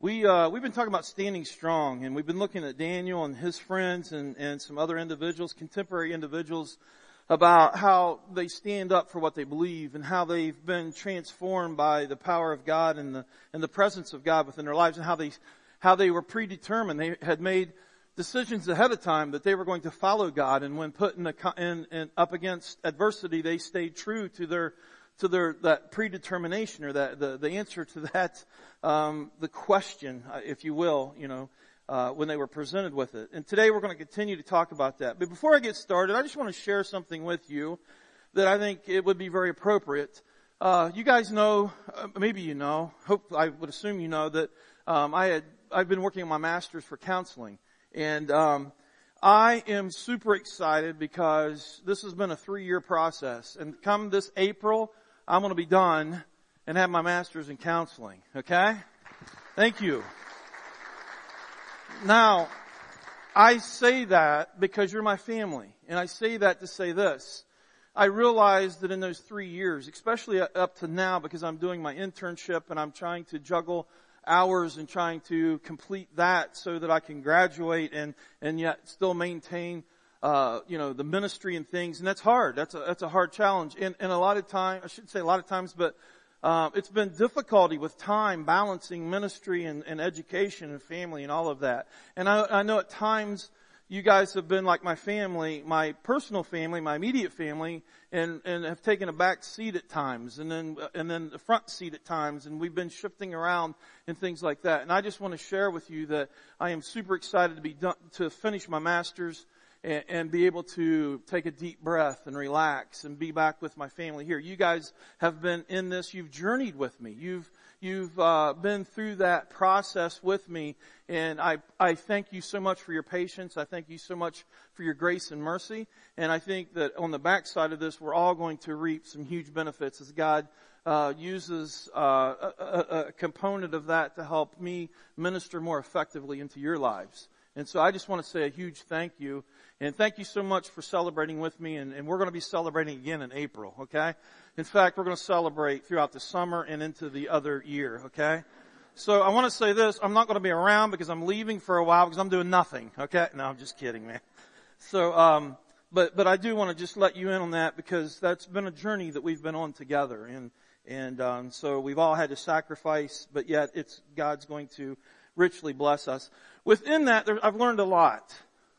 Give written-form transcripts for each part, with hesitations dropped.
We've been talking about standing strong, and we've been looking at Daniel and his friends and some other individuals, contemporary individuals, about how they stand up for what they believe and how they've been transformed by the power of God and the presence of God within their lives, and how they were predetermined. They had made decisions ahead of time that they were going to follow God, and when put in up against adversity, they stayed true to that predetermination, or the answer to that, the question, if you will, when they were presented with it. And today we're going to continue to talk about that. But before I get started, I just want to share something with you that I think it would be very appropriate. You guys know, maybe you know, I would assume you know that I've been working on my master's for counseling, and I am super excited because this has been a 3-year process, and come this April, I'm going to be done and have my master's in counseling. Okay? Thank you. Now, I say that because you're my family, and I say that to say this. I realized that in those 3 years, especially up to now, because I'm doing my internship and I'm trying to juggle hours and trying to complete that so that I can graduate and yet still maintain the ministry and things, and that's hard. That's a hard challenge. And a lot of time, I shouldn't say a lot of times, but it's been difficulty with time balancing ministry and education and family and all of that. And I know at times you guys have been like my family, my personal family, my immediate family, and have taken a back seat at times, and then the front seat at times, and we've been shifting around and things like that. And I just want to share with you that I am super excited to finish my master's and be able to take a deep breath and relax and be back with my family here. You guys have been in this. You've journeyed with me. You've been through that process with me, and I thank you so much for your patience. I thank you so much for your grace and mercy. And I think that on the backside of this, we're all going to reap some huge benefits as God uses a component of that to help me minister more effectively into your lives. And so I just want to say a huge thank you. And thank you so much for celebrating with me. And we're going to be celebrating again in April, okay? In fact, we're going to celebrate throughout the summer and into the other year, okay? So I want to say this. I'm not going to be around because I'm leaving for a while because I'm doing nothing, okay? No, I'm just kidding, man. So, but I do want to just let you in on that because that's been a journey that we've been on together. And so we've all had to sacrifice, but yet God's going to richly bless us. Within that, I've learned a lot.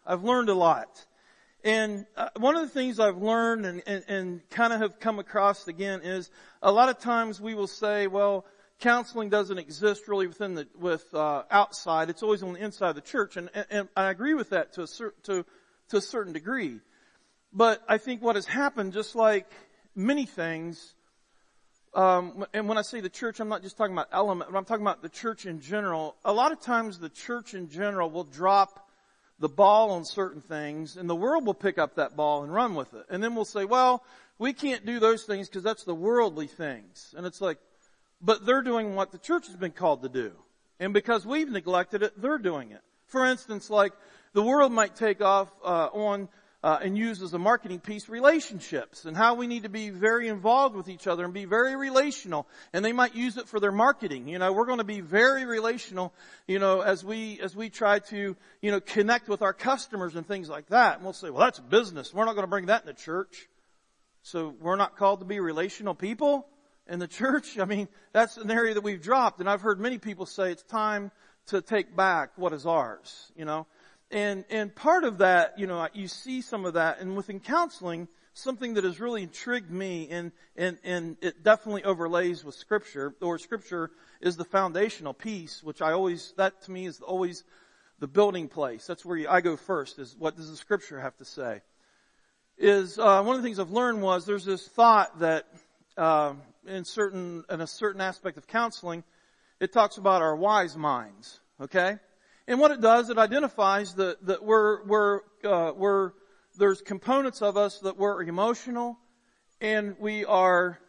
And one of the things I've learned and kind of have come across again is a lot of times we will say, well, counseling doesn't exist really with outside. It's always on the inside of the church. And I agree with that to a certain degree. But I think what has happened, just like many things, and when I say the church, I'm not just talking about Element, but I'm talking about the church in general. A lot of times the church in general will drop the ball on certain things, and the world will pick up that ball and run with it. And then we'll say, well, we can't do those things because that's the worldly things. And it's like, but they're doing what the church has been called to do. And because we've neglected it, they're doing it. For instance, like the world might take off and use as a marketing piece relationships and how we need to be very involved with each other and be very relational. And they might use it for their marketing. We're going to be very relational, as we try to, connect with our customers and things like that. And we'll say, well, that's business. We're not going to bring that in the church. So we're not called to be relational people in the church. I mean, that's an area that we've dropped. And I've heard many people say it's time to take back what is ours, And part of that, you see some of that, and within counseling, something that has really intrigued me, and it definitely overlays with Scripture, or Scripture is the foundational piece, which that to me is always the building place. That's where I go first, is what does the Scripture have to say? One of the things I've learned was there's this thought that, in a certain aspect of counseling, it talks about our wise minds, okay? And what it does, it identifies that there's components of us that we're emotional, and we are,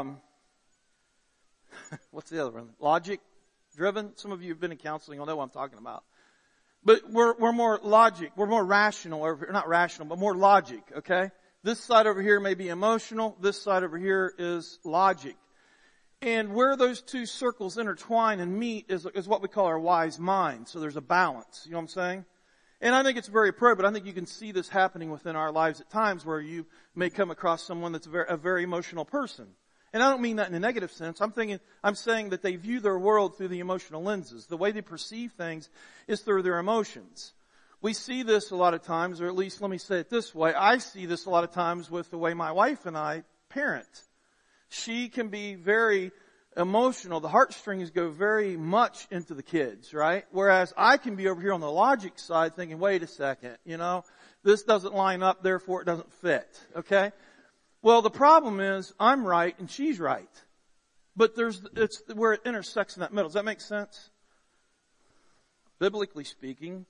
what's the other one? Logic driven. Some of you have been in counseling, you'll know what I'm talking about. But we're more logic, we're more rational, or not rational, but more logic, okay? This side over here may be emotional, this side over here is logic. And where those two circles intertwine and meet is what we call our wise mind. So there's a balance. You know what I'm saying? And I think it's very appropriate. I think you can see this happening within our lives at times where you may come across someone that's a very emotional person. And I don't mean that in a negative sense. I'm saying that they view their world through the emotional lenses. The way they perceive things is through their emotions. We see this a lot of times, or at least let me say it this way. I see this a lot of times with the way my wife and I parent. She can be very emotional. The heartstrings go very much into the kids, right? Whereas I can be over here on the logic side thinking, wait a second, this doesn't line up, therefore it doesn't fit, okay? Well, the problem is I'm right and she's right. But it's where it intersects in that middle. Does that make sense? Biblically speaking,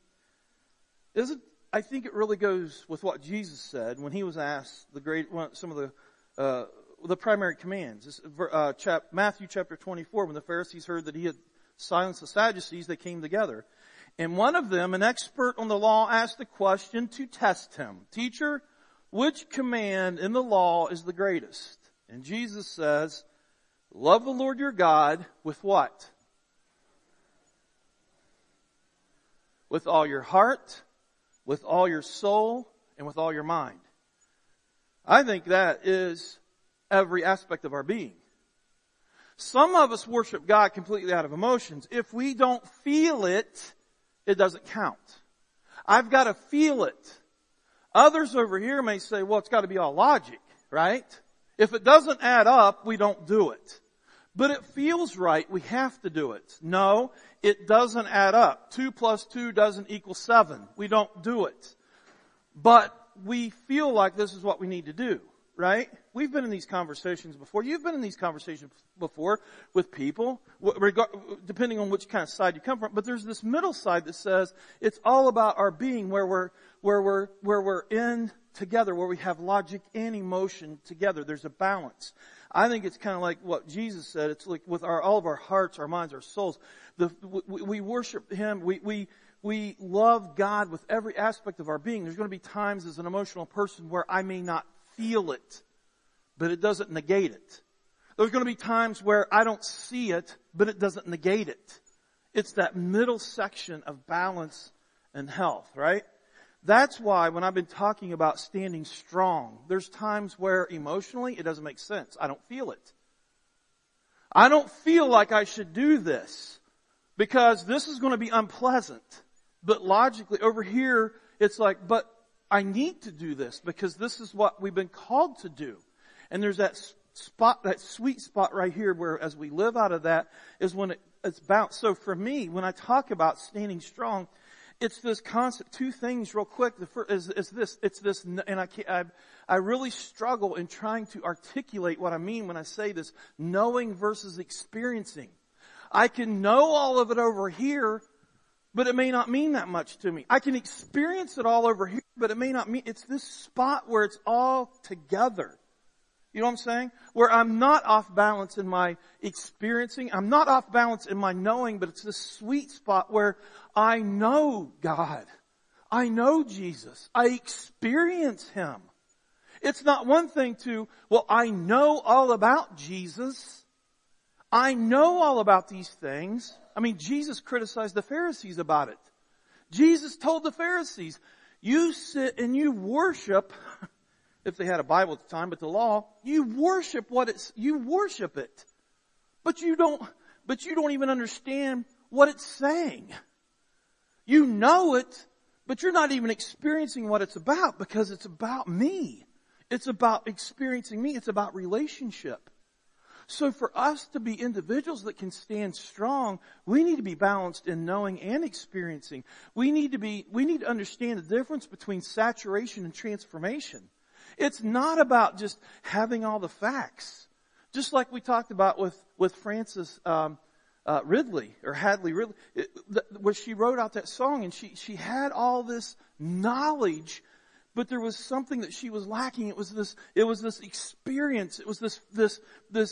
I think it really goes with what Jesus said when he was asked some of the primary commands. Matthew chapter 24, when the Pharisees heard that he had silenced the Sadducees, they came together. And one of them, an expert on the law, asked the question to test him. Teacher, which command in the law is the greatest? And Jesus says, love the Lord your God with what? With all your heart, with all your soul, and with all your mind. I think that is every aspect of our being. Some of us worship God completely out of emotions. If we don't feel it, it doesn't count. I've got to feel it. Others over here may say, well, it's got to be all logic, right? If it doesn't add up, we don't do it. But it feels right, we have to do it. No, it doesn't add up. 2 plus 2 doesn't equal 7. We don't do it. But we feel like this is what we need to do, right? We've been in these conversations before. You've been in these conversations before with people, depending on which kind of side you come from. But there's this middle side that says it's all about our being, where we're in together, where we have logic and emotion together. There's a balance. I think it's kind of like what Jesus said. It's like with all of our hearts, our minds, our souls. We worship Him. We love God with every aspect of our being. There's going to be times as an emotional person where I may not feel it, but it doesn't negate it. There's going to be times where I don't see it, but it doesn't negate it. It's that middle section of balance and health, right? That's why when I've been talking about standing strong, there's times where emotionally it doesn't make sense. I don't feel it. I don't feel like I should do this because this is going to be unpleasant. But logically over here, it's like, but I need to do this because this is what we've been called to do. And there's that spot, that sweet spot right here where as we live out of that is when it's balanced. So for me, when I talk about standing strong, it's this concept, 2 things real quick. The first is this, and I really struggle in trying to articulate what I mean when I say this, knowing versus experiencing. I can know all of it over here, but it may not mean that much to me. I can experience it all over here, but it may not mean, it's this spot where it's all together. You know what I'm saying? Where I'm not off balance in my experiencing. I'm not off balance in my knowing, but it's this sweet spot where I know God. I know Jesus. I experience Him. It's not one thing I know all about Jesus. I know all about these things. I mean, Jesus criticized the Pharisees about it. Jesus told the Pharisees, you sit and you worship, if they had a Bible at the time, but the law, you worship you worship it. But you don't even understand what it's saying. You know it, but you're not even experiencing what it's about because it's about me. It's about experiencing me. It's about relationship. So for us to be individuals that can stand strong, we need to be balanced in knowing and experiencing. We need to understand the difference between saturation and transformation. It's not about just having all the facts. Just like we talked about with Frances Ridley, or Hadley Ridley, where she wrote out that song and she had all this knowledge, but there was something that she was lacking. It was this experience. It was this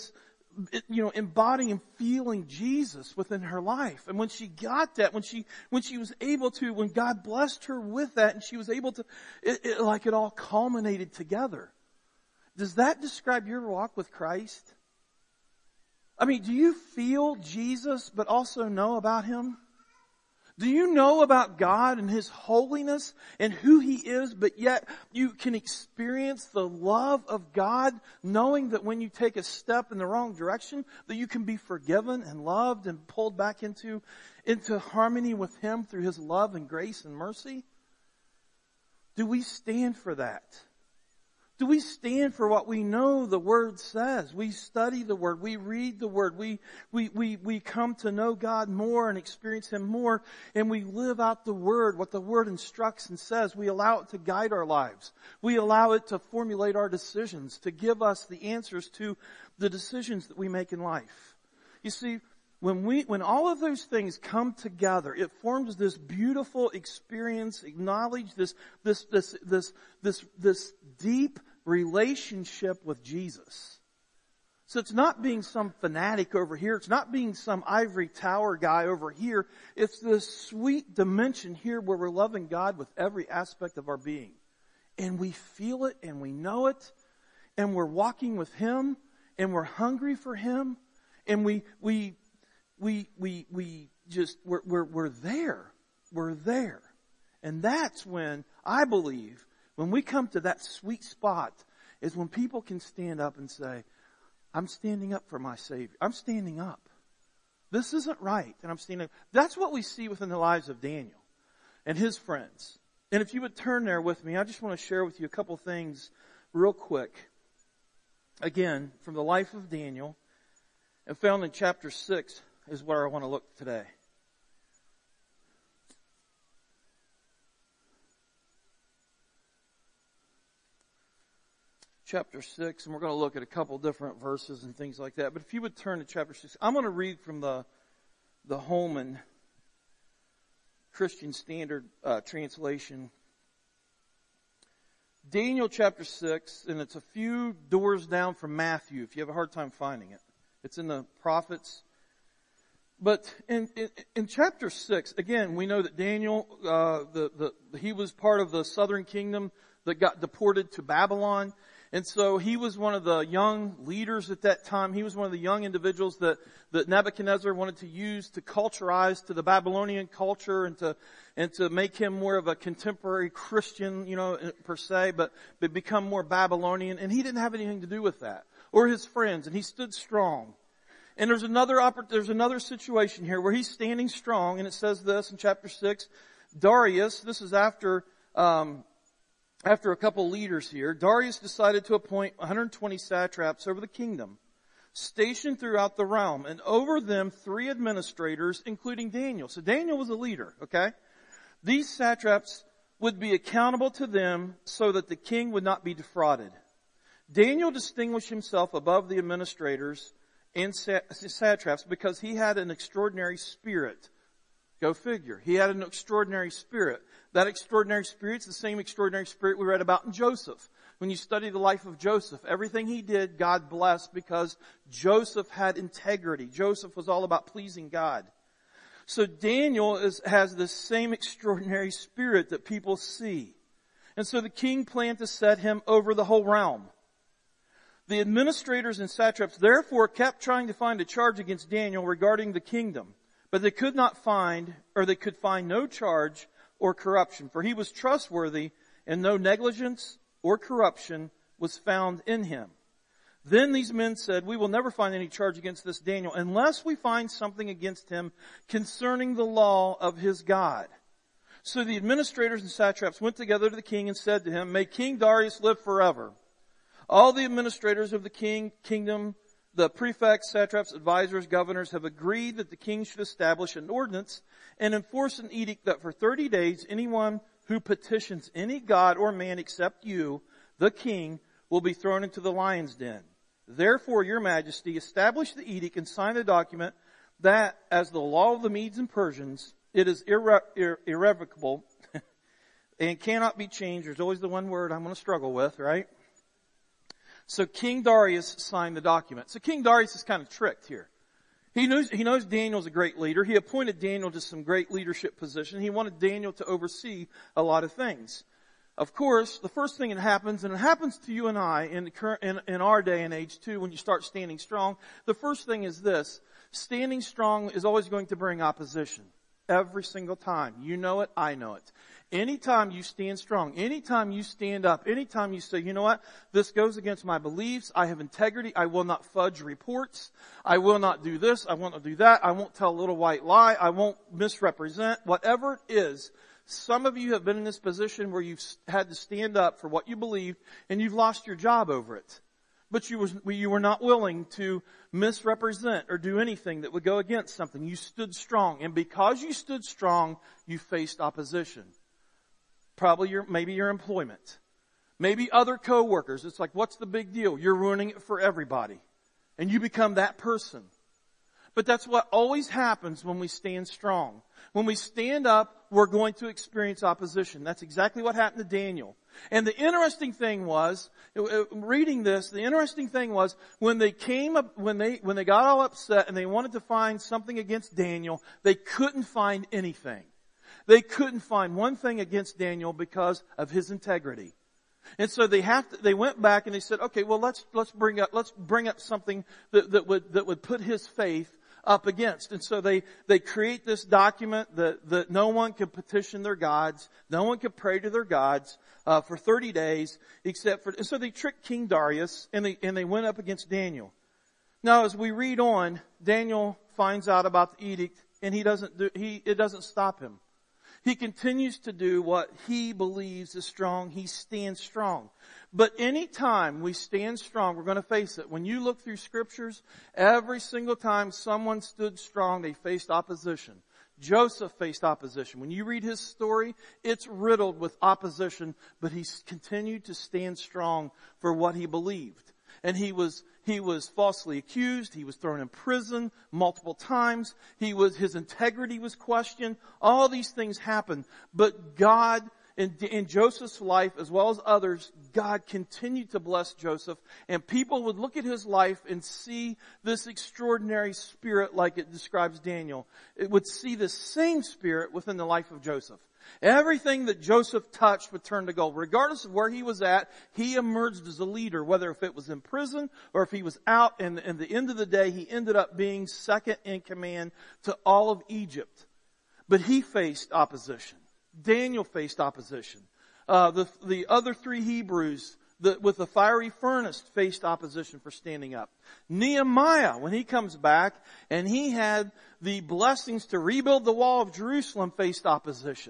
embodying and feeling Jesus within her life. And when she got that, when she was able to, when God blessed her with that, and she was able to, it all culminated together. Does that describe your walk with Christ? I mean, do you feel Jesus but also know about Him? Do you know about God and His holiness and who He is, but yet you can experience the love of God, knowing that when you take a step in the wrong direction, that you can be forgiven and loved and pulled back into harmony with Him through His love and grace and mercy? Do we stand for that? Do we stand for what we know the Word says? We study the Word. We read the Word. We come to know God more and experience Him more. And we live out the Word, what the Word instructs and says. We allow it to guide our lives. We allow it to formulate our decisions, to give us the answers to the decisions that we make in life. You see, when all of those things come together, it forms this beautiful experience, acknowledge this deep relationship with Jesus. So it's not being some fanatic over here. It's not being some ivory tower guy over here. It's this sweet dimension here where we're loving God with every aspect of our being. And we feel it and we know it. And we're walking with Him and we're hungry for Him. And we're there. We're there. And that's when, I believe, when we come to that sweet spot, is when people can stand up and say, I'm standing up for my Savior. I'm standing up. This isn't right. And I'm standing up. That's what we see within the lives of Daniel and his friends. And if you would turn there with me, I just want to share with you a couple things real quick. Again, from the life of Daniel, and found in chapter 6 is where I want to look today. Chapter 6, and we're going to look at a couple different verses and things like that. But if you would turn to chapter 6, I'm going to read from the Holman Christian Standard Translation. Daniel chapter 6, and it's a few doors down from Matthew, if you have a hard time finding it. It's in the prophets. But in chapter 6, again, we know that Daniel, he was part of the southern kingdom that got deported to Babylon. And so he was one of the young leaders at that time. He was one of the young individuals that Nebuchadnezzar wanted to use to culturize to the Babylonian culture and to make him more of a contemporary Christian, per se, but become more Babylonian. And he didn't have anything to do with that, or his friends, and he stood strong. And there's another situation here where he's standing strong, and it says this in chapter 6, Darius, this is after a couple leaders here, Darius decided to appoint 120 satraps over the kingdom, stationed throughout the realm, and over them 3 administrators, including Daniel. So Daniel was a leader, okay? These satraps would be accountable to them so that the king would not be defrauded. Daniel distinguished himself above the administrators and satraps because he had an extraordinary spirit. Go figure. He had an extraordinary spirit. That extraordinary spirit is the same extraordinary spirit we read about in Joseph. When you study the life of Joseph, everything he did, God blessed because Joseph had integrity. Joseph was all about pleasing God. So Daniel has this same extraordinary spirit that people see. And so the king planned to set him over the whole realm. The administrators and satraps therefore kept trying to find a charge against Daniel regarding the kingdom. But they could find no charge or corruption, for he was trustworthy and no negligence or corruption was found in him. Then these men said, we will never find any charge against this Daniel unless we find something against him concerning the law of his God. So the administrators and satraps went together to the king and said to him, may King Darius live forever. All the administrators of the kingdom, the prefects, satraps, advisors, governors have agreed that the king should establish an ordinance and enforce an edict that for 30 days anyone who petitions any god or man except you, the king, will be thrown into the lion's den. Therefore, your majesty, establish the edict and sign the document that, as the law of the Medes and Persians, it is irrevocable and cannot be changed. There's always the one word I'm going to struggle with, right? So King Darius signed the document. So King Darius is kind of tricked here. He knows Daniel's a great leader. He appointed Daniel to some great leadership position. He wanted Daniel to oversee a lot of things. Of course, the first thing that happens, and it happens to you and I in our day and age too, when you start standing strong, the first thing is this: standing strong is always going to bring opposition. Every single time. You know it, I know it. Anytime you stand strong, anytime you stand up, anytime you say, you know what, this goes against my beliefs, I have integrity, I will not fudge reports, I will not do this, I won't do that, I won't tell a little white lie, I won't misrepresent, whatever it is. Some of you have been in this position where you've had to stand up for what you believed and you've lost your job over it. But you were not willing to misrepresent or do anything that would go against something. You stood strong. And because you stood strong, you faced opposition. Probably maybe your employment. Maybe other coworkers. It's like, what's the big deal? You're ruining it for everybody. And you become that person. But that's what always happens when we stand strong. When we stand up, we're going to experience opposition. That's exactly what happened to Daniel. And the interesting thing was, reading this, the interesting thing was, when they got all upset and they wanted to find something against Daniel, they couldn't find anything. They couldn't find one thing against Daniel because of his integrity. And so they went back and they said, okay, well let's bring up something that would put his faith up against. And so they create this document that no one can petition their gods, no one can pray to their gods for 30 days and so they tricked King Darius and they went up against Daniel. Now as we read on, Daniel finds out about the edict and it doesn't stop him. He continues to do what he believes is strong. He stands strong. But anytime we stand strong, we're going to face it. When you look through scriptures, every single time someone stood strong, they faced opposition. Joseph faced opposition. When you read his story, it's riddled with opposition, but he continued to stand strong for what he believed. And he was falsely accused. He was thrown in prison multiple times. His integrity was questioned. All these things happened. But God, in Joseph's life as well as others, God continued to bless Joseph. And people would look at his life and see this extraordinary spirit like it describes Daniel. It would see the same spirit within the life of Joseph. Everything that Joseph touched would turn to gold. Regardless of where he was at, he emerged as a leader, whether if it was in prison or if he was out. And at the end of the day, he ended up being second in command to all of Egypt. But he faced opposition. Daniel faced opposition. The other three Hebrews with the fiery furnace faced opposition for standing up. Nehemiah, when he comes back and he had the blessings to rebuild the wall of Jerusalem, faced opposition.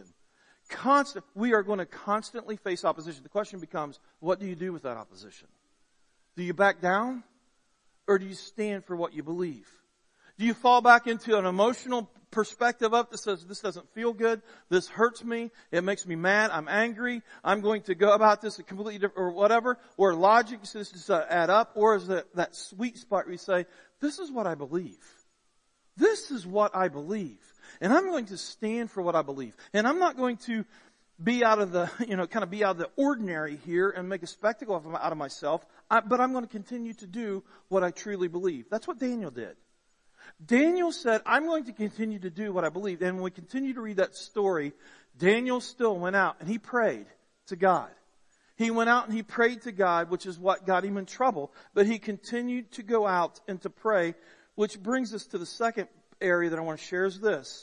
We are going to constantly face opposition. The question becomes, what do you do with that opposition? Do you back down? Or do you stand for what you believe? Do you fall back into an emotional perspective of that says, this doesn't feel good, this hurts me, it makes me mad, I'm angry, I'm going to go about this a completely different, or whatever, or logic says to add up, or is it that sweet spot where you say, this is what I believe. This is what I believe. And I'm going to stand for what I believe. And I'm not going to be out of the, be out of the ordinary here and make a spectacle out of myself, but I'm going to continue to do what I truly believe. That's what Daniel did. Daniel said, I'm going to continue to do what I believe. And when we continue to read that story, Daniel still went out and he prayed to God. He went out and he prayed to God, which is what got him in trouble. But he continued to go out and to pray, which brings us to the second area that I want to share is this.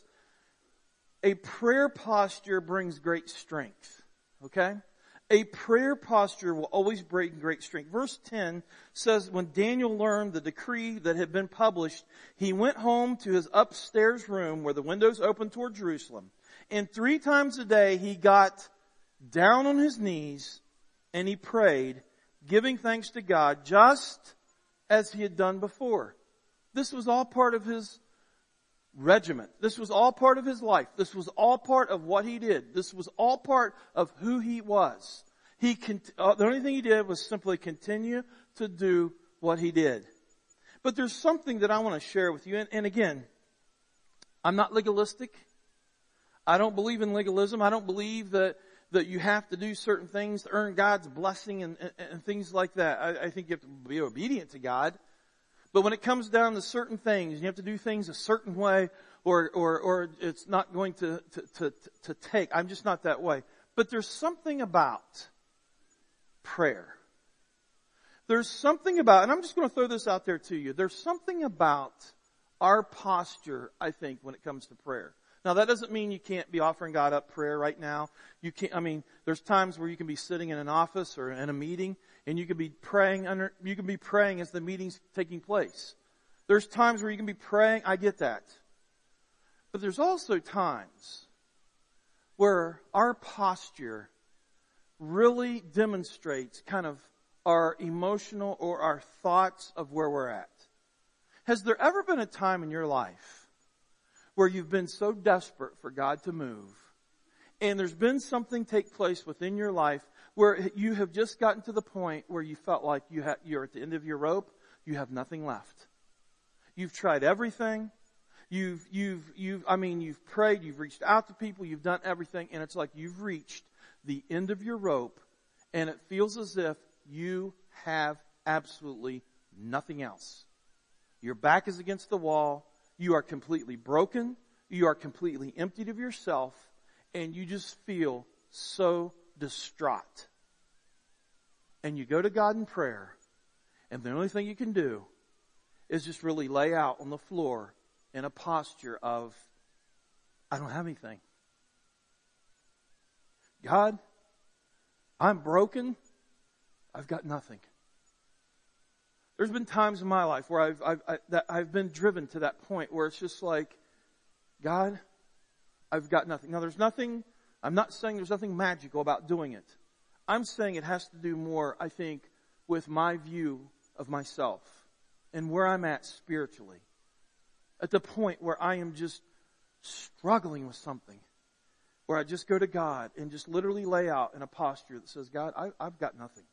A prayer posture brings great strength. Okay? A prayer posture will always bring great strength. Verse 10 says, when Daniel learned the decree that had been published, he went home to his upstairs room where the windows opened toward Jerusalem. And 3 times a day he got down on his knees and he prayed, giving thanks to God just as he had done before. This was all part of his regiment. This was all part of his life. This was all part of what he did. This was all part of who he was. The only thing he did was simply continue to do what he did. But there's something that I want to share with you. And again, I'm not legalistic. I don't believe in legalism. I don't believe that you have to do certain things to earn God's blessing and things like that. I think you have to be obedient to God. But when it comes down to certain things, you have to do things a certain way or it's not going to take. I'm just not that way. But there's something about prayer. There's something about, and I'm just going to throw this out there to you. There's something about our posture, I think, when it comes to prayer. Now, that doesn't mean you can't be offering God up prayer right now. You can't, there's times where you can be sitting in an office or in a meeting and you can be praying as the meeting's taking place. There's times where you can be praying. I get that. But there's also times where our posture really demonstrates kind of our emotional or our thoughts of where we're at. Has there ever been a time in your life where you've been so desperate for God to move, and there's been something take place within your life where you have just gotten to the point where you felt like you're at the end of your rope, you have nothing left. You've tried everything. You've prayed, you've reached out to people, you've done everything, and it's like you've reached the end of your rope, and it feels as if you have absolutely nothing else. Your back is against the wall. You are completely broken. You are completely emptied of yourself. And you just feel so distraught. And you go to God in prayer. And the only thing you can do is just really lay out on the floor in a posture of, I don't have anything. God, I'm broken. I've got nothing. There's been times in my life where I've been driven to that point where it's just like, God, I've got nothing. Now I'm not saying there's nothing magical about doing it. I'm saying it has to do more, I think, with my view of myself and where I'm at spiritually. At the point where I am just struggling with something. Where I just go to God and just literally lay out in a posture that says, God, I've got nothing.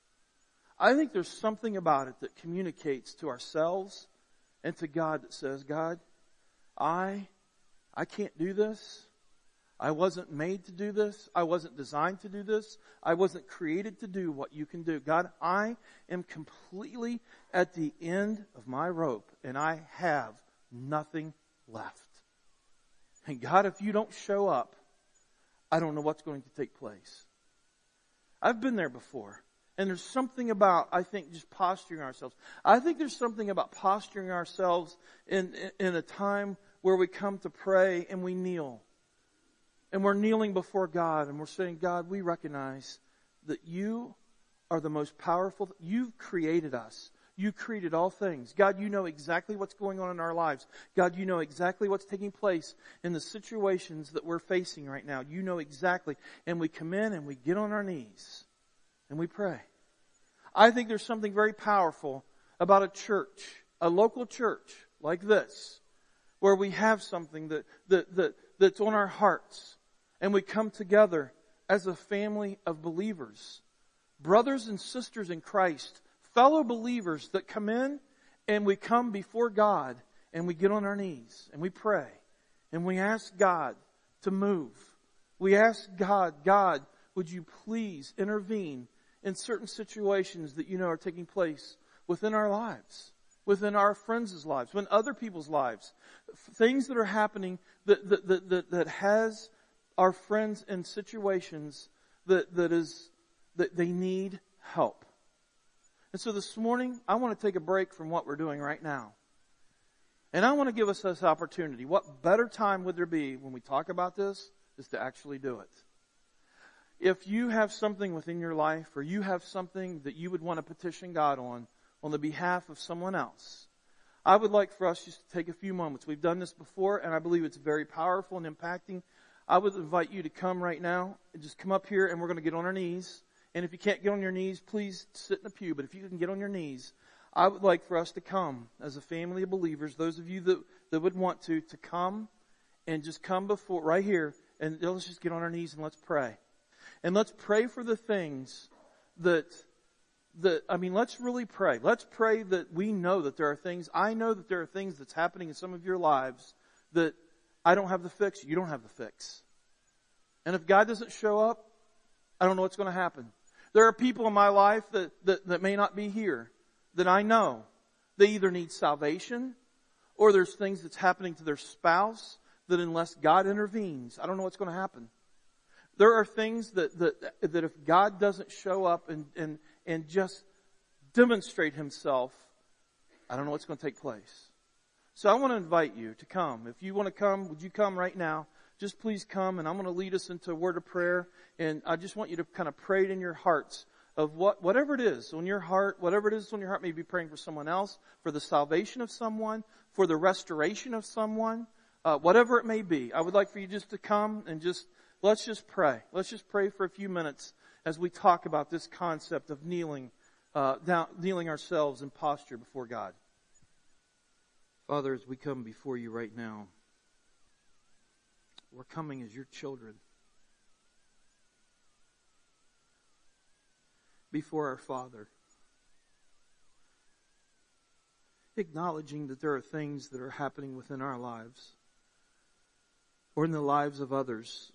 I think there's something about it that communicates to ourselves and to God that says, God, I can't do this. I wasn't made to do this. I wasn't designed to do this. I wasn't created to do what you can do. God, I am completely at the end of my rope and I have nothing left. And God, if you don't show up, I don't know what's going to take place. I've been there before. And there's something about, I think, just posturing ourselves. I think there's something about posturing ourselves in a time where we come to pray and we kneel. And we're kneeling before God and we're saying, God, we recognize that you are the most powerful. You've created us. You created all things. God, you know exactly what's going on in our lives. God, you know exactly what's taking place in the situations that we're facing right now. You know exactly. And we come in and we get on our knees and we pray. I think there's something very powerful about a church, a local church like this, where we have something that's on our hearts and we come together as a family of believers, brothers and sisters in Christ, fellow believers that come in and we come before God and we get on our knees and we pray and we ask God to move. We ask God, would you please intervene in certain situations that you know are taking place within our lives, within our friends' lives, within other people's lives, things that are happening that has our friends in situations that they need help. And so this morning, I want to take a break from what we're doing right now. And I want to give us this opportunity. What better time would there be when we talk about this is to actually do it. If you have something within your life or you have something that you would want to petition God on the behalf of someone else, I would like for us just to take a few moments. We've done this before and I believe it's very powerful and impacting. I would invite you to come right now and just come up here and we're going to get on our knees. And if you can't get on your knees, please sit in the pew. But if you can get on your knees, I would like for us to come as a family of believers, those of you that would want to come and just come before right here and let's just get on our knees and let's pray. And let's pray for the things let's really pray. Let's pray that we know that there are things, I know that there are things that's happening in some of your lives that I don't have the fix, you don't have the fix. And if God doesn't show up, I don't know what's going to happen. There are people in my life that may not be here, that I know. They either need salvation, or there's things that's happening to their spouse that unless God intervenes, I don't know what's going to happen. There are things that if God doesn't show up and just demonstrate Himself, I don't know what's going to take place. So I want to invite you to come. If you want to come, would you come right now? Just please come, and I'm going to lead us into a word of prayer. And I just want you to kind of pray it in your hearts of whatever it is on your heart, whatever it is on your heart. Maybe praying for someone else, for the salvation of someone, for the restoration of someone, whatever it may be. I would like for you just to come and let's just pray. Let's just pray for a few minutes as we talk about this concept of kneeling ourselves in posture before God. Father, as we come before you right now, we're coming as your children. Before our Father. Acknowledging that there are things that are happening within our lives or in the lives of others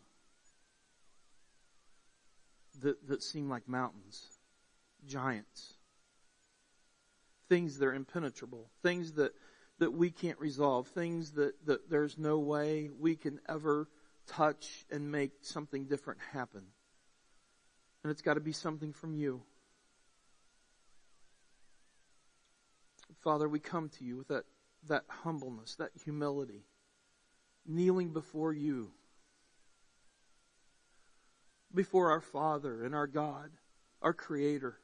that seem like mountains, giants, things that are impenetrable, things that we can't resolve, things that there's no way we can ever touch and make something different happen. And it's got to be something from you. Father, we come to you with that humbleness, that humility, kneeling before you, before our Father and our God, our Creator.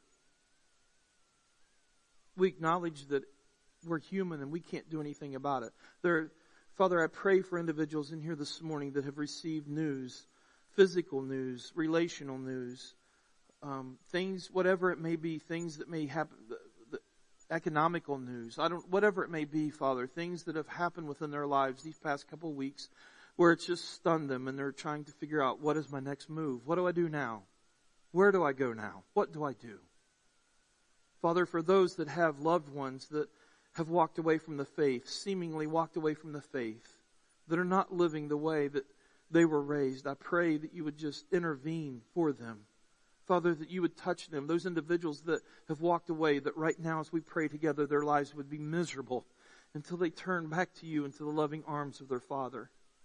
We acknowledge that we're human and we can't do anything about it. Father, I pray for individuals in here this morning that have received news, physical news, relational news, things, whatever it may be, things that may happen, the economical news, whatever it may be, Father, things that have happened within their lives these past couple of weeks where it's just stunned them and they're trying to figure out, what is my next move? What do I do now? Where do I go now? What do I do? Father, for those that have loved ones that have walked away from the faith, seemingly walked away from the faith, that are not living the way that they were raised, I pray that you would just intervene for them. Father, that you would touch them, those individuals that have walked away, that right now as we pray together, their lives would be miserable until they turn back to you into the loving arms of their Father.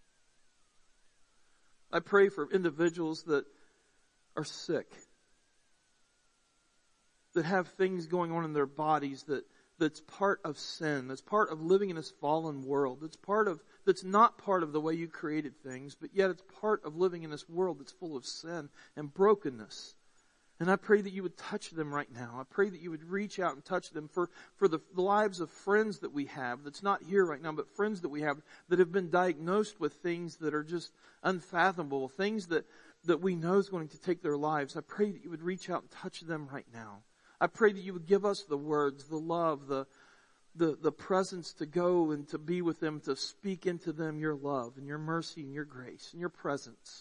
I pray for individuals that are sick, that have things going on in their bodies that's part of sin, that's part of living in this fallen world, that's not part of the way you created things, but yet it's part of living in this world that's full of sin and brokenness. And I pray that you would touch them right now. I pray that you would reach out and touch them for the lives of friends that we have, that's not here right now, but friends that we have that have been diagnosed with things that are just unfathomable, things that we know is going to take their lives. I pray that you would reach out and touch them right now. I pray that you would give us the words, the love, the presence to go and to be with them, to speak into them your love and your mercy and your grace and your presence.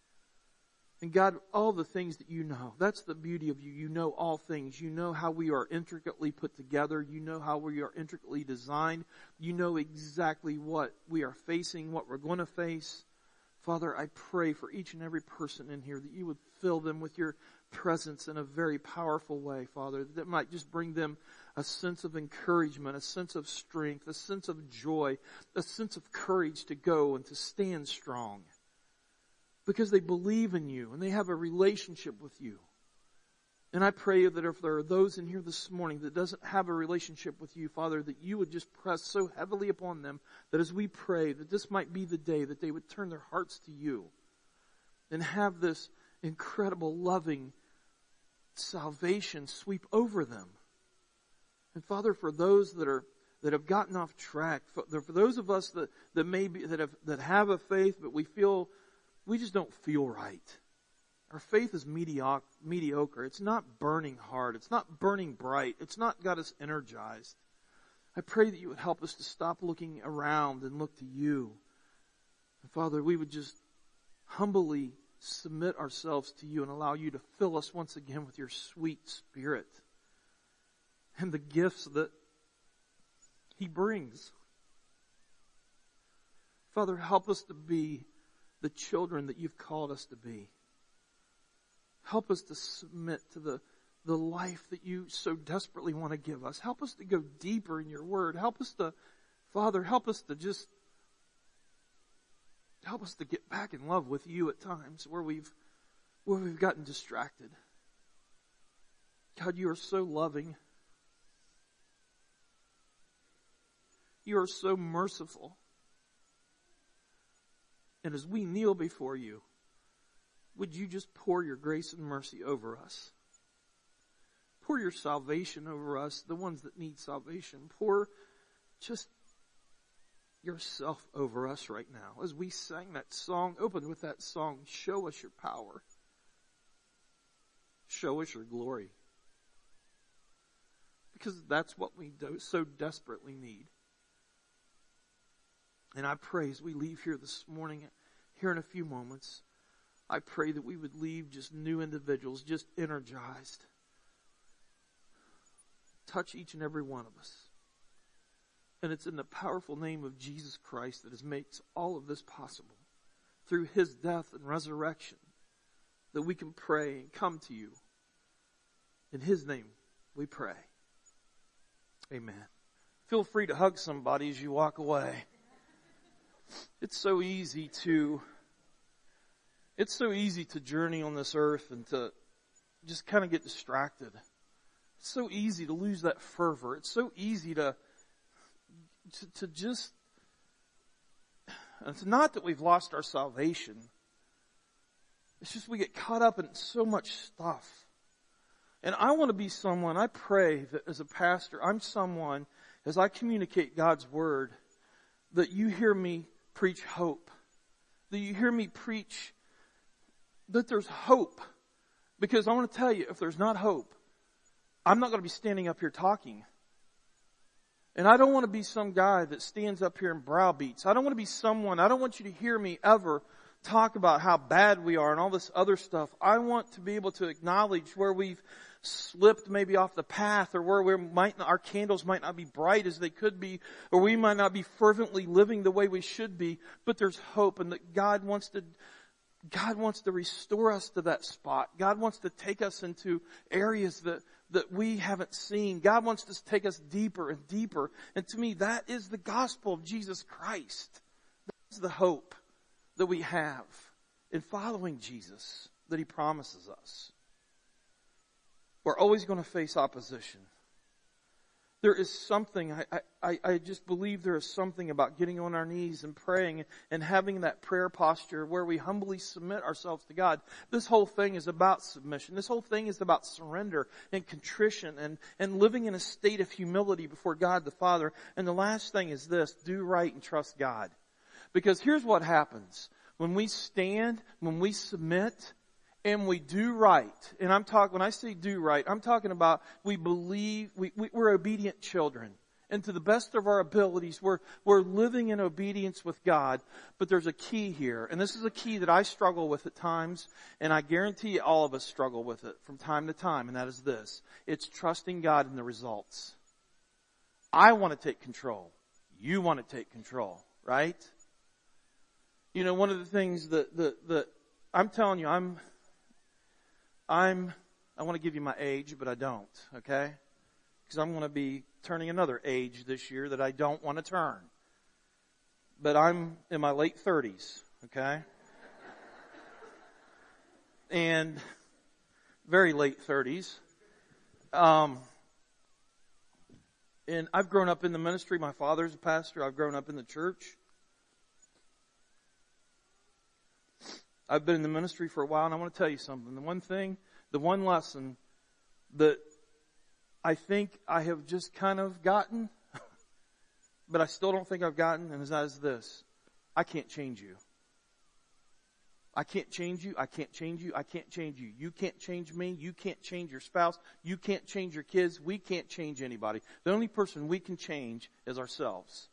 And God, all the things that you know, that's the beauty of you. You know all things. You know how we are intricately put together. You know how we are intricately designed. You know exactly what we are facing, what we're going to face. Father, I pray for each and every person in here that you would fill them with your presence in a very powerful way, Father, that might just bring them a sense of encouragement, a sense of strength, a sense of joy, a sense of courage to go and to stand strong. Because they believe in you and they have a relationship with you. And I pray that if there are those in here this morning that doesn't have a relationship with you, Father, that you would just press so heavily upon them that as we pray, that this might be the day that they would turn their hearts to you and have this incredible loving salvation sweep over them. And Father, for those that have gotten off track, for those of us that have a faith, but we just don't feel right. Our faith is mediocre. It's not burning hard. It's not burning bright. It's not got us energized. I pray that you would help us to stop looking around and look to you. And Father, we would just humbly submit ourselves to you and allow you to fill us once again with your sweet Spirit and the gifts that He brings. Father, help us to be the children that you've called us to be. Help us to submit to the life that you so desperately want to give us. Help us to go deeper in your word. Help us to get back in love with you at times where we've where we've gotten distracted. God, you are so loving. You are so merciful. And as we kneel before you, would you just pour your grace and mercy over us? Pour your salvation over us, the ones that need salvation. Pour just yourself over us right now. As we sang that song, open with that song, show us your power. Show us your glory. Because that's what we so desperately need. And I pray as we leave here this morning, here in a few moments, I pray that we would leave just new individuals, just energized. Touch each and every one of us. And it's in the powerful name of Jesus Christ that makes all of this possible. Through His death and resurrection, that we can pray and come to you. In His name we pray. Amen. Feel free to hug somebody as you walk away. It's so easy to journey on this earth and to just kind of get distracted. It's so easy to lose that fervor. It's so easy to just, it's not that we've lost our salvation. It's just we get caught up in so much stuff. And I want to be someone, I pray that as a pastor, I'm someone, as I communicate God's word, that you hear me preach hope. That you hear me preach that there's hope. Because I want to tell you, if there's not hope, I'm not going to be standing up here talking. And I don't want to be some guy that stands up here and browbeats. I don't want to be someone, I don't want you to hear me ever talk about how bad we are and all this other stuff. I want to be able to acknowledge where we've slipped maybe off the path, or where our candles might not be bright as they could be, or we might not be fervently living the way we should be, but there's hope, and that God wants to restore us to that spot. God wants to take us into areas that we haven't seen. God wants to take us deeper and deeper. And to me, that is the gospel of Jesus Christ. That's the hope that we have in following Jesus that He promises us. We're always going to face opposition. There is something, I just believe there is something about getting on our knees and praying and having that prayer posture where we humbly submit ourselves to God. This whole thing is about submission. This whole thing is about surrender and contrition and living in a state of humility before God the Father. And the last thing is this: do right and trust God. Because here's what happens. When we stand, when we submit, and we do right, and when I say do right, I'm talking about we believe, we're obedient children. And to the best of our abilities, we're living in obedience with God. But there's a key here, and this is a key that I struggle with at times, and I guarantee all of us struggle with it from time to time, and that is this: it's trusting God in the results. I want to take control. You want to take control, right? You know, one of the things that I'm telling you, I want to give you my age, but I don't, okay? Because I'm going to be turning another age this year that I don't want to turn. But I'm in my late 30s, okay? And very late 30s. And I've grown up in the ministry. My father's a pastor. I've grown up in the church. I've been in the ministry for a while, and I want to tell you something. The one lesson that I think I have just kind of gotten, but I still don't think I've gotten, and that is this: I can't change you. I can't change you. I can't change you. I can't change you. You can't change me. You can't change your spouse. You can't change your kids. We can't change anybody. The only person we can change is ourselves.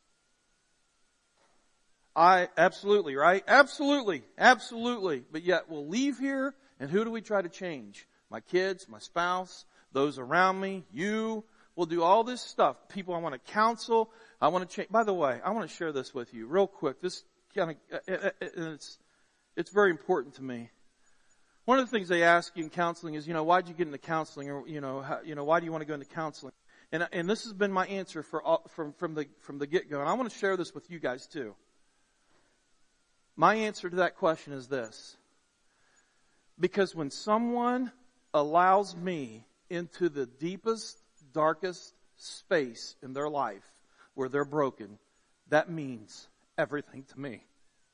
Absolutely, right? Absolutely. But yet we'll leave here, and who do we try to change? My kids, my spouse, those around me, you. We'll do all this stuff. People I want to counsel. I want to change. By the way, I want to share this with you real quick. This kind of, it's very important to me. One of the things they ask you in counseling is, why'd you get into counseling? Or, why do you want to go into counseling? And this has been my answer from the get-go. And I want to share this with you guys too. My answer to that question is this: Because when someone allows me into the deepest, darkest space in their life where they're broken, that means everything to me.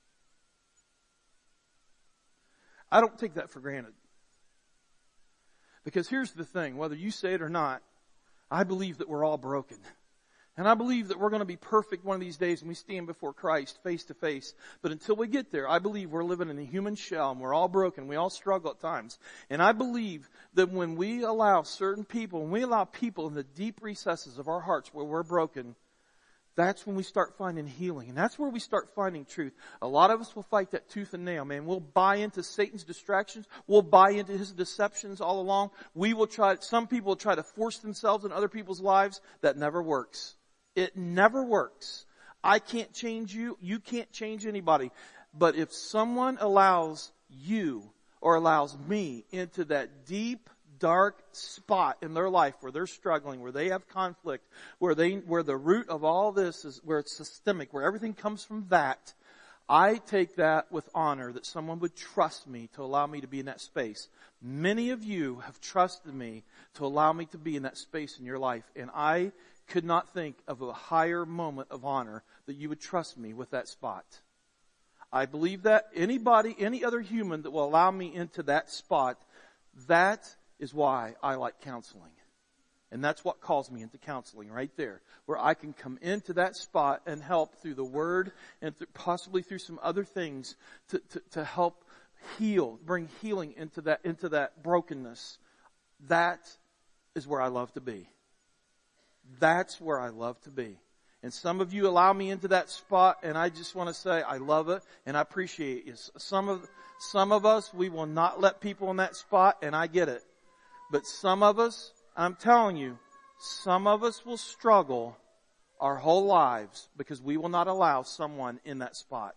I don't take that for granted. Because here's the thing, whether you say it or not, I believe that we're all broken. And I believe that we're going to be perfect one of these days when we stand before Christ face to face. But until we get there, I believe we're living in a human shell and we're all broken. We all struggle at times. And I believe that when we allow certain people, when we allow people in the deep recesses of our hearts where we're broken, that's when we start finding healing. And that's where we start finding truth. A lot of us will fight that tooth and nail, man. We'll buy into Satan's distractions. We'll buy into his deceptions all along. Some people will try to force themselves in other people's lives. That never works. It never works. I can't change you. You can't change anybody. But if someone allows you or allows me into that deep, dark spot in their life where they're struggling, where they have conflict, where the root of all this is, where it's systemic, where everything comes from that, I take that with honor that someone would trust me to allow me to be in that space. Many of you have trusted me to allow me to be in that space in your life, and I could not think of a higher moment of honor that you would trust me with that spot. I believe that any other human that will allow me into that spot, that is why I like counseling. And that's what calls me into counseling right there, where I can come into that spot and help through the Word and possibly through some other things to help heal, bring healing into that brokenness. That is where I love to be. That's where I love to be. And some of you allow me into that spot, and I just want to say I love it and I appreciate you. Some of us, we will not let people in that spot, and I get it. But some of us, I'm telling you, some of us will struggle our whole lives because we will not allow someone in that spot.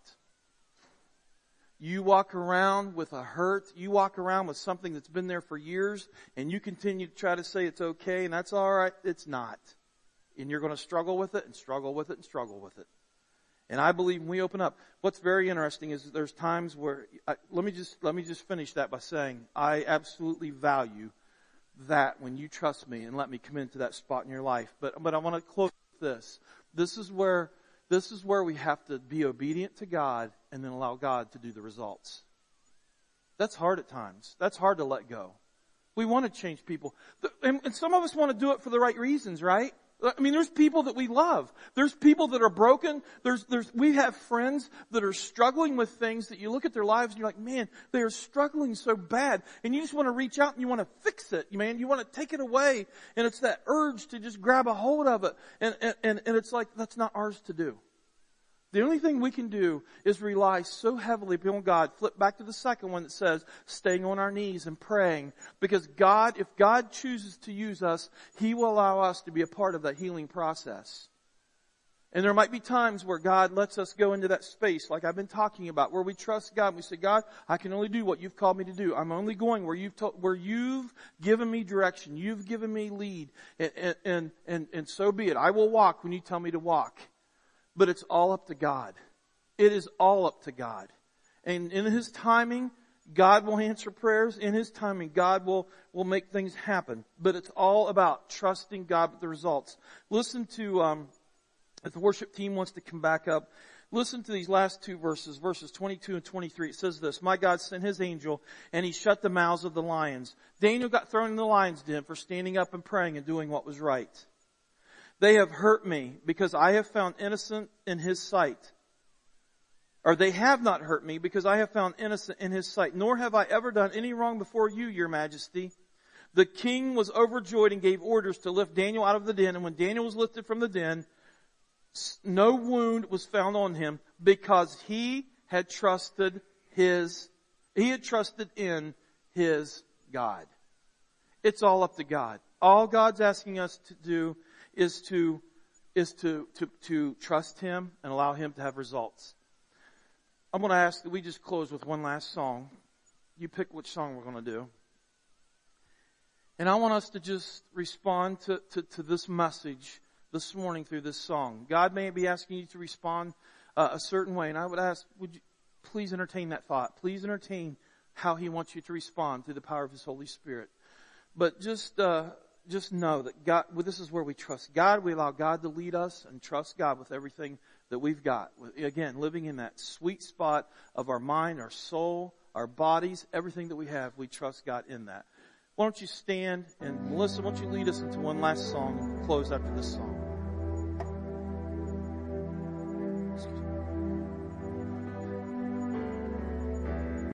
You walk around with a hurt. You walk around with something that's been there for years, and you continue to try to say it's okay, and that's all right. It's not. And you're going to struggle with it and struggle with it and struggle with it. And I believe when we open up, what's very interesting is there's times where, let me just finish that by saying, I absolutely value that when you trust me and let me come into that spot in your life. But I want to close with this. This is where we have to be obedient to God and then allow God to do the results. That's hard at times. That's hard to let go. We want to change people. And some of us want to do it for the right reasons, right? I mean, there's people that we love. There's people that are broken. We have friends that are struggling with things that you look at their lives and you're like, man, they are struggling so bad. And you just want to reach out and you want to fix it, man. You want to take it away. And it's that urge to just grab a hold of it. And it's like, that's not ours to do. The only thing we can do is rely so heavily upon God. Flip back to the second one that says, staying on our knees and praying. Because God, if God chooses to use us, He will allow us to be a part of that healing process. And there might be times where God lets us go into that space, like I've been talking about, where we trust God. And we say, God, I can only do what You've called me to do. I'm only going where You've given me direction. You've given me lead. And so be it. I will walk when You tell me to walk. But it's all up to God. It is all up to God. And in His timing, God will answer prayers. In His timing, God will make things happen. But it's all about trusting God with the results. Listen to, if the worship team wants to come back up, listen to these last two verses 22 and 23. It says this, my God sent His angel and He shut the mouths of the lions. Daniel got thrown in the lion's den for standing up and praying and doing what was right. They have hurt me because I have found innocent in His sight. Or they have not hurt me because I have found innocent in His sight. Nor have I ever done any wrong before you, Your Majesty. The king was overjoyed and gave orders to lift Daniel out of the den. And when Daniel was lifted from the den, no wound was found on him because he had trusted in his God. It's all up to God. All God's asking us to do is to trust Him and allow Him to have results. I'm going to ask that we just close with one last song. You pick which song we're going to do. And I want us to just respond to this message this morning through this song. God may be asking you to respond a certain way. And I would ask, would you please entertain that thought? Please entertain how He wants you to respond through the power of His Holy Spirit. But just know that God, well, this is where we trust God. We allow God to lead us and trust God with everything that we've got. Again, living in that sweet spot of our mind, our soul, our bodies, everything that we have, we trust God in that. Why don't you stand, and Melissa, why don't you lead us into one last song and close after this song.